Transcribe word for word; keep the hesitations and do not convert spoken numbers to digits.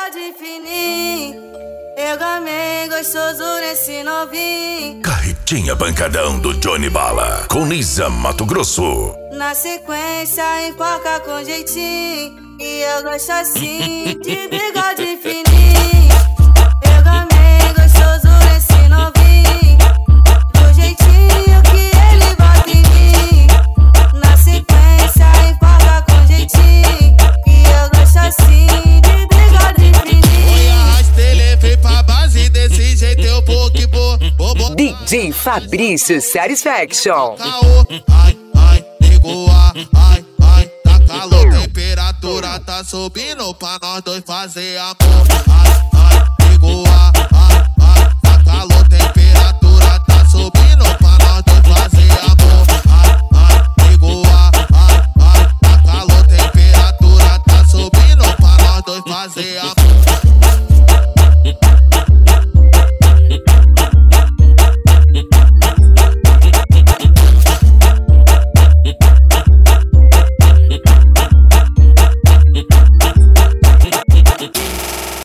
bigode fininho, eu gamei gostoso nesse novinho. Carretinha pancadão do Johnny Bala, com Nizam Mato Grosso. Na sequência enfoca com jeitinho, e eu gosto assim, de bigode fininho. Eu gamei gostoso nesse novinho, do jeitinho que ele bota em mim. Na sequência enfoca com jeitinho, e eu gosto assim, de bigode fininho. Oi, arrasta ele, vem pra base, desse jeito eu vou que vou. vou D J Fabrício Satisfaction. Caô, ai, ai, ligou a, ai, ai, tá calor, temperatura tá subindo pra nós dois fazer amor. Ai, ai, ligou a, ai, ai, tá calor, temperatura tá subindo pra nós dois fazer amor. Ai, ai, ligou a, ai, ai, tá calor, temperatura tá subindo pra nós dois fazer amor.